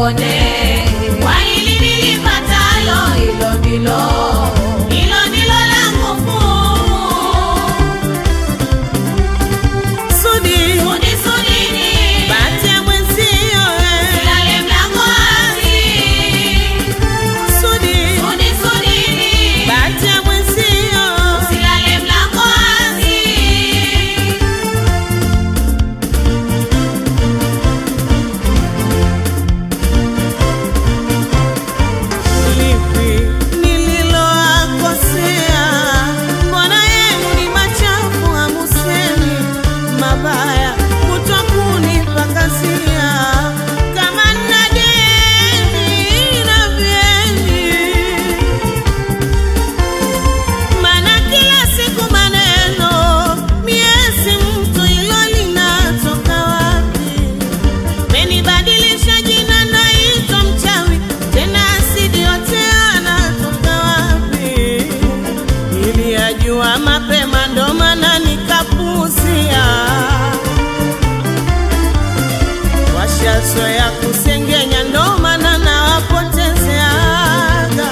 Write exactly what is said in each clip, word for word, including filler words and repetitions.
nipone. Kwa hili nilipatalo, hilo ndilo, hilo ndilo langu kuu. Sudi, Sudi sudini, bahati ya mwenzio usilale mlango wazi. Sudi, Sudi sudini, bahati ya mwenzio usilale mlango wazi. lipi nililoakosea? Mbona yenu ni machafu hamusemi mabaya kutwa kunipakazia? Kama nina deni na vyeni, maana kila siku maneno miezi mtu ilo linatoka wapi? Menibadilisha jina naitwa mchawi, tena asidi yote anatoka wapi? Niliyajua mapema ndo maana nikapuzia. Washazoea kusengenya ndo maana nawapotezeaga.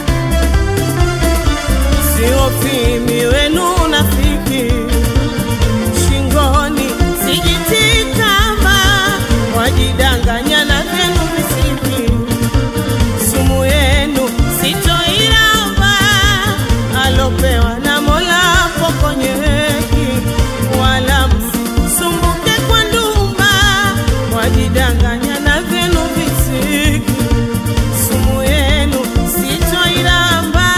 Siofimi wenu unafiki shingoni, sijitii kama wajidanganya na vyenu visiki. Sumu yenu sitoiramba, alopewa na Mola pokonyeki. Wala msisumbuke kwa ndumba, wajidanganya na vyenu visiki. Sumu yenu sitoiramba.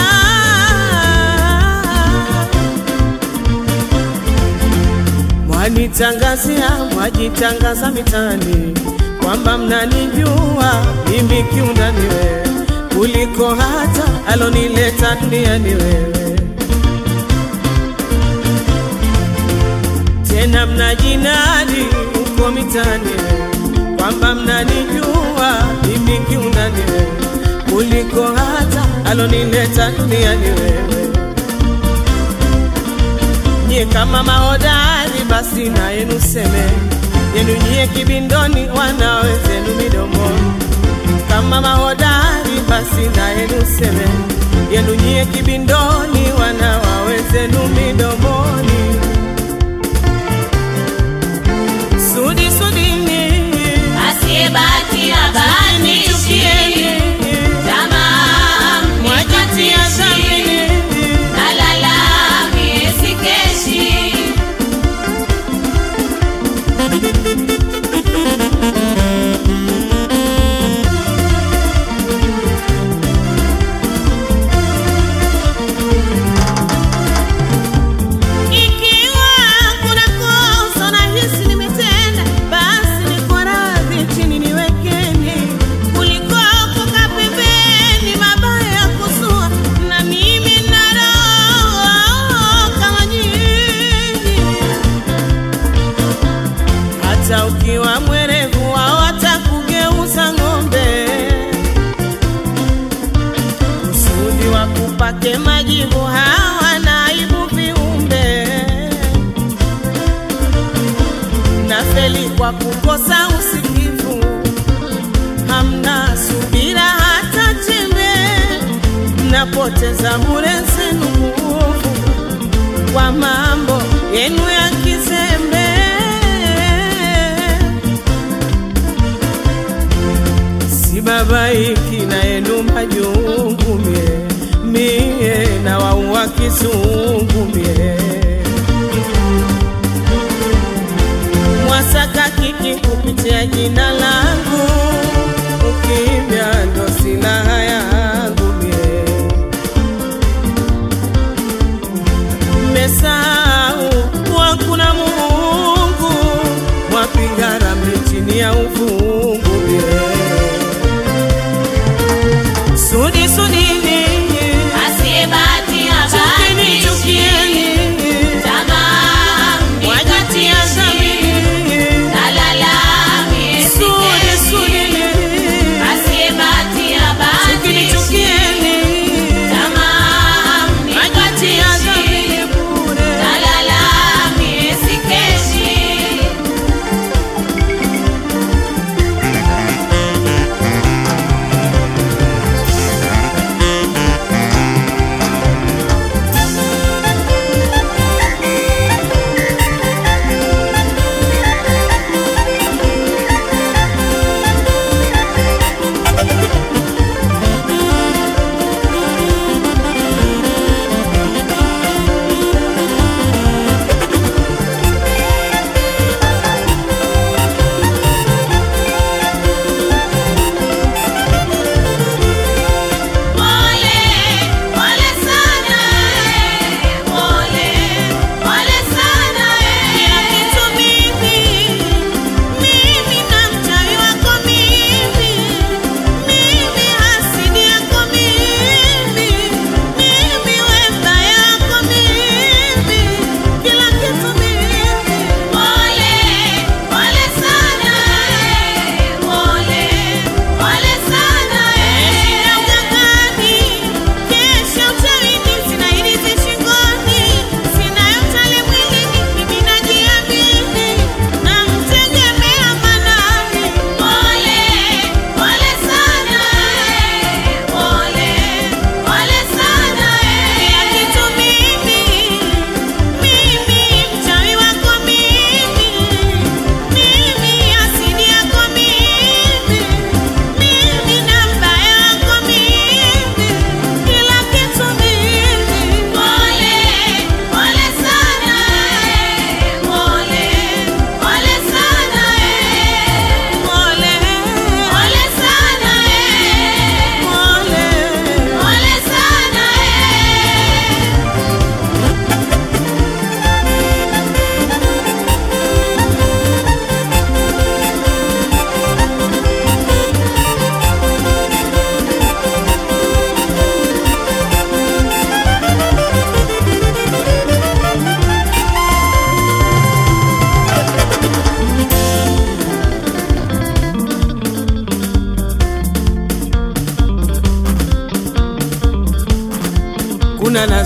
Mwanitangazia, mwajitangaza mitani kwamba mnanijua mimi kiundani wewe, kuliko hata alonileta duniani wewe. Tena mnajinadi uko mitani wewe, kwamba mnanijua mimi kiundani wewe, kuliko hata alonileta duniani wewe. Nye kama mahodari basi na yenu seme, yenu nye kibindoni wanawezenu midomoni. Kama mahodari basi na yenu seme, yenu nye kibindoni wanawezenu midomoni. Sudi sudini, Asiye bahati habanishi, tamaa mwajitia mnikatishi, dhamini. nalala miezi keshi. Ikiwa kuna kosa nahisi nimetenda, basi niko radhi chini niwekeni, kuliko kukaa pembeni mabaya kuzua. Na mimi nina roho kama nyinyi, hata ukiwa mwerevu hawatakugeuza ng'ombe. Kusudi wakupake majivu hawana aibu viumbe. Nafeli kwa kukosa usikivu, hamna subira hata chembe. Mnapoteza bure zenu nguvu kwa mambo yenu ya kizembe. Sibabaiki na yenu majungu mie, mie na waua kizungu mie. Mwasaka kiki kupitia jina langu, ukimya ndo silaha yangu mie. Mmesahau kuwa kuna Mungu, mwapiga ramli chini ya ufungu mie. Sudi sudini, Asiye bahati chukini habanishi, chukieni. tamaa Wajitia mnikatishi, dhamini. nalala miezi Sudi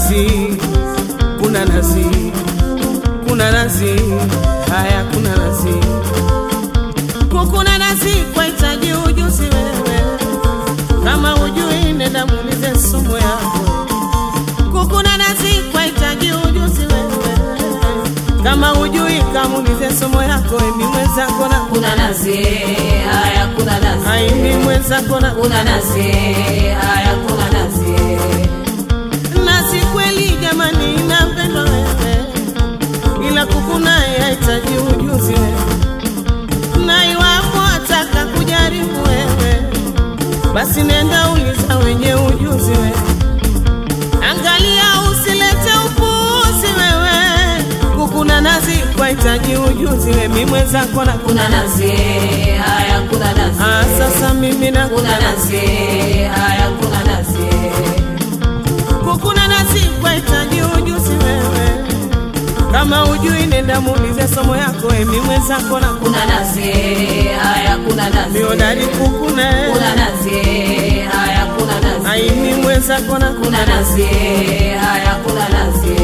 nazi, kuna nazi, kuna nazi, haya kuna nazi. Kukuna nazi kwa hitaji ujuzi wewe, kama hujui nenda muulize somo yako. Kukuna nazi kwa hitaji ujuzi wewe, kama hujui kamuulize somo yako. Emi mwenzako na kuna nazi, haya kuna nazi. Haimi mwenzako na kuna nazi, haya kuna nazi. Nazi kweli jamani inapendwa wewe, ila kukuna yahitaji ujuzi wewe. Na iwapo ataka kujaribu wewe, basi nenda uliza wenye ujuzi wewe. Angalia usilete upuzi wewe, kukuna nazi kwa hitaji ujuzi wewe. Mimi mwenzako na kuna nazi, haya kuna nazi. Ah, sasa mimi na kuna nazi, haya kuna nazi. Kukuna nazi kwa hitaji ujuzi wewe, kama hujui nenda muulize somo yako. Emi mwenzako na kuna nazi, haya kuna nazi. miodari kukuna kuna nazi, haya kuna nazi. Haimi mwenzako na kuna nazi, haya kuna nazi.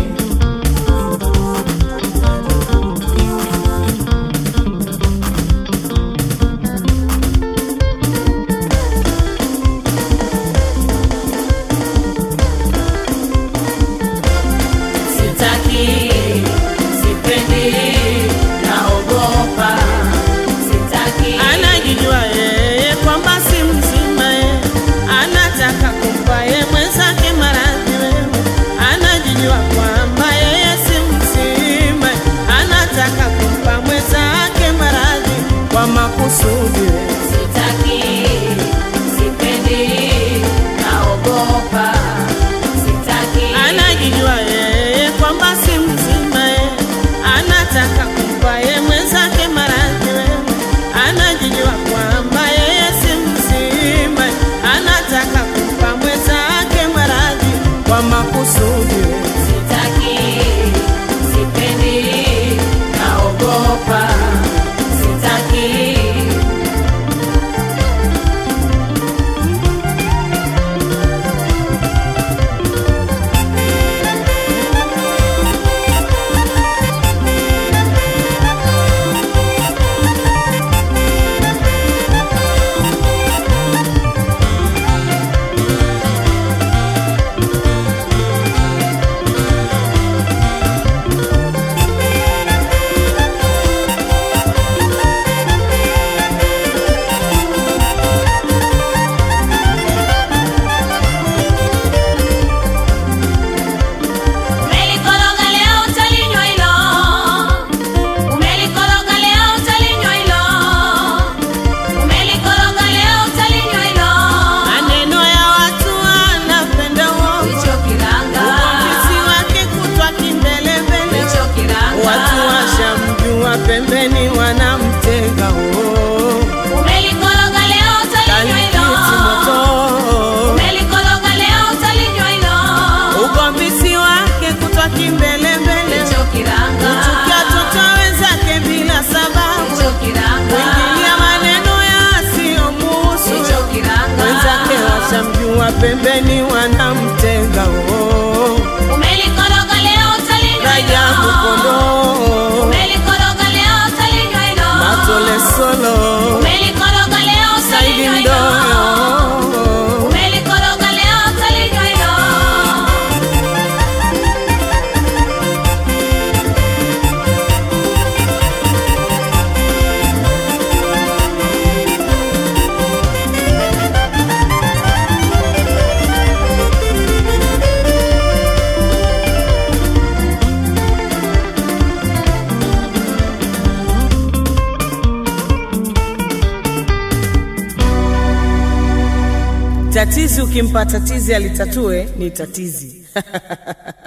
Makusudi sitaki, sipendi, naogopa. Sitaki, anajijua yeye kwamba si mzima, anataka kumpa yeye mwenzake maradhi wewe. Anajijua kwamba yeye si mzima, anataka kumpa mwenzake maradhi kwa makusudi. sitaki, sipendi, naogopa. Sitaki. Pembeni wanamtenga oh. Umelikoroga leo utalinywa hilo. Umelikoroga leo utalinywa hilo. Ugombisi wake kutwa kimbele mbele. Hicho kiranga. Uchukia toto wenzake bila sababu. Hicho kiranga. Kuingilia maneno yasiyomuhusu. Hicho kiranga. Wenzake washamjua pembeni wanamtenga oh. Umelikoroga leo utalinywa Rajabu Kondo. Matole Solo. Umelikoroga leo utalinywa hilo. Umelikoroga leo utalinywa hilo. Tatizi ukimpa tatizi alitatue ni tatizi.